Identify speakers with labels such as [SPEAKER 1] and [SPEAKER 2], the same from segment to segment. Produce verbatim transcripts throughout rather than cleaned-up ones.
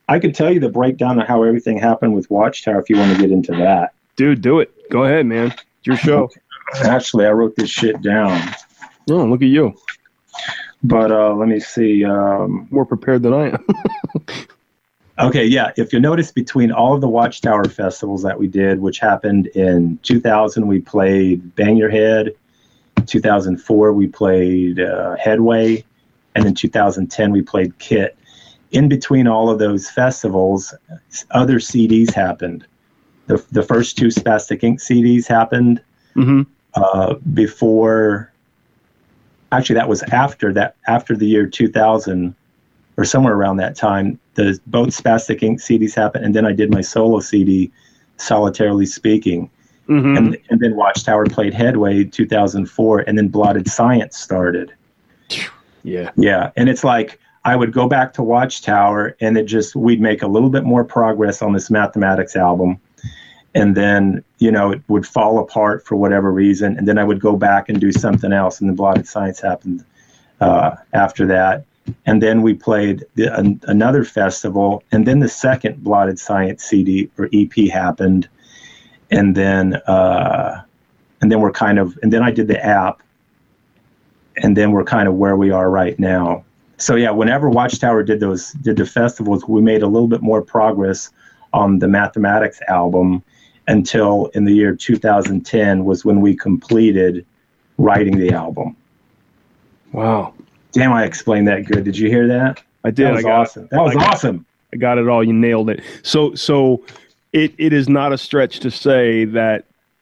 [SPEAKER 1] I could tell you the breakdown of how everything happened with Watchtower if you want to get into that.
[SPEAKER 2] Dude, do it. Go ahead, man. It's your show.
[SPEAKER 1] Actually, I wrote this shit down.
[SPEAKER 2] Oh, look at you.
[SPEAKER 1] But uh, let me see. Um,
[SPEAKER 2] More prepared than I am.
[SPEAKER 1] okay, yeah. If you notice, between all of the Watchtower festivals that we did, which happened in two thousand, we played Bang Your Head. two thousand four, we played uh, Headway. And in two thousand ten, we played Kit. In between all of those festivals, other C Ds happened. The, the first two Spastic Ink C Ds happened
[SPEAKER 2] mm-hmm.
[SPEAKER 1] uh, before... Actually, that was after that. After the year two thousand, or somewhere around that time, the both Spastic Ink C Ds happened, and then I did my solo C D, Solitarily Speaking,
[SPEAKER 2] mm-hmm.
[SPEAKER 1] and and then Watchtower played Headway two thousand four, and then Blotted Science started.
[SPEAKER 2] Yeah,
[SPEAKER 1] yeah, and it's like I would go back to Watchtower, and it just we'd make a little bit more progress on this Mathematics album. And then, you know, it would fall apart for whatever reason. And then I would go back and do something else. And the Blotted Science happened uh, after that. And then we played the, an, another festival. And then the second Blotted Science C D or E P happened. And then, uh, and then we're kind of, and then I did the app. And then we're kind of where we are right now. So yeah, whenever Watchtower did those, did the festivals, we made a little bit more progress on the Mathematics album. Until in the year two thousand ten was when we completed writing the album.
[SPEAKER 2] Wow.
[SPEAKER 1] Damn, I explained that good. Did you hear that?
[SPEAKER 2] I did.
[SPEAKER 1] That was
[SPEAKER 2] I got
[SPEAKER 1] awesome. It. That was
[SPEAKER 2] I got,
[SPEAKER 1] awesome.
[SPEAKER 2] I got it all. You nailed it. So, so it, it is not a stretch to say that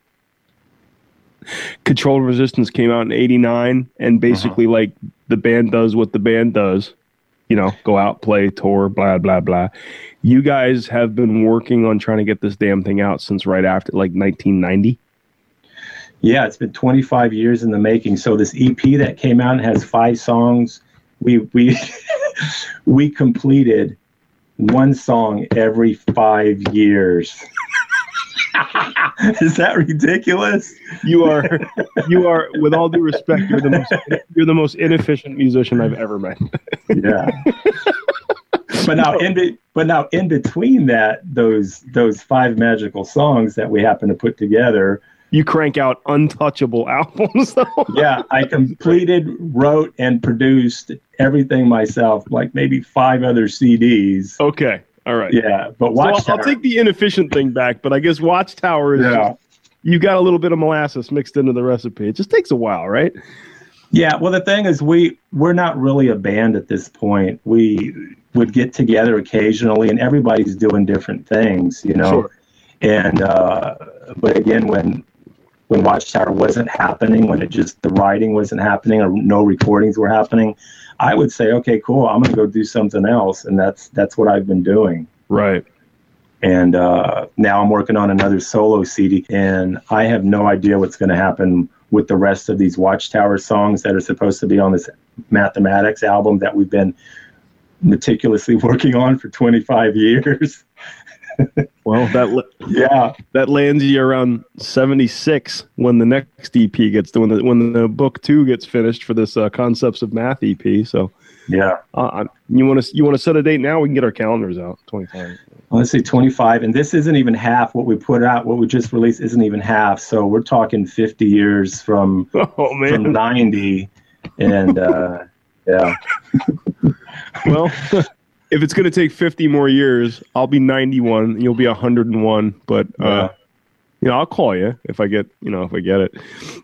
[SPEAKER 2] Controlled Resistance came out in eighty-nine and basically uh-huh. like the band does what the band does, you know, go out, play, tour, blah, blah, blah. You guys have been working on trying to get this damn thing out since right after, like, nineteen ninety?
[SPEAKER 1] Yeah, it's been twenty-five years in the making. So this E P that came out and has five songs, we we we completed one song every five years. Is that ridiculous?
[SPEAKER 2] You are, you are. With all due respect, you're the most you're the most inefficient musician I've ever met.
[SPEAKER 1] Yeah. But now, in be, but now, in between that, those those five magical songs that we happen to put together,
[SPEAKER 2] you crank out untouchable albums. Though.
[SPEAKER 1] Yeah, I completed, wrote, and produced everything myself, like maybe five other C Ds.
[SPEAKER 2] Okay, all right.
[SPEAKER 1] Yeah, but Watchtower.
[SPEAKER 2] So I'll, I'll take the inefficient thing back, but I guess Watchtower is.
[SPEAKER 1] Yeah.
[SPEAKER 2] Just, you got a little bit of molasses mixed into the recipe. It just takes a while, right?
[SPEAKER 1] Yeah. Well, the thing is, we we're not really a band at this point. We would get together occasionally, and everybody's doing different things, you know.
[SPEAKER 2] Sure.
[SPEAKER 1] And uh, but again, when when Watchtower wasn't happening, when it just the writing wasn't happening, or no recordings were happening, I would say, okay, cool, I'm gonna go do something else, and that's that's what I've been doing.
[SPEAKER 2] Right.
[SPEAKER 1] And uh, now I'm working on another solo C D, and I have no idea what's going to happen with the rest of these Watchtower songs that are supposed to be on this Mathematics album that we've been meticulously working on for twenty-five years.
[SPEAKER 2] Well, that
[SPEAKER 1] yeah,
[SPEAKER 2] that lands you around seventy-six when the next E P gets when the when the book two gets finished for this uh, Concepts of Math E P. So
[SPEAKER 1] yeah,
[SPEAKER 2] uh, you want to you want to set a date now? We can get our calendars out. twenty-five.
[SPEAKER 1] Well, let's say twenty-five, and this isn't even half what we put out. What we just released isn't even half. So we're talking fifty years from
[SPEAKER 2] oh, man.
[SPEAKER 1] from ninety, and uh, yeah.
[SPEAKER 2] Well, if it's going to take fifty more years, I'll be ninety-one, and you'll be one hundred and one. But uh,
[SPEAKER 1] yeah.
[SPEAKER 2] you know, I'll call you if I get you know if I get it.